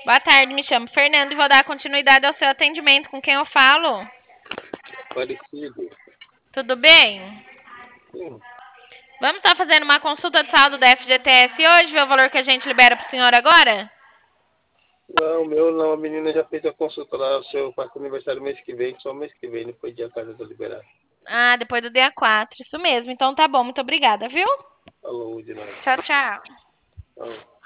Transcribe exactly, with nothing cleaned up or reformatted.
Boa tarde, me chamo Fernando e vou dar continuidade ao seu atendimento. Com quem eu falo? Parecido. Tudo bem? Sim. Vamos estar fazendo uma consulta de saldo da F G T S hoje, ver o valor que a gente libera para o senhor agora? Não, o meu não. A menina já fez a consulta lá. O seu quarto aniversário mês que vem. Só mês que vem. Não foi dia quatro do liberar. Ah, depois do dia quatro, isso mesmo. Então tá bom, muito obrigada, viu? Falou de nada. Tchau, tchau. Tchau.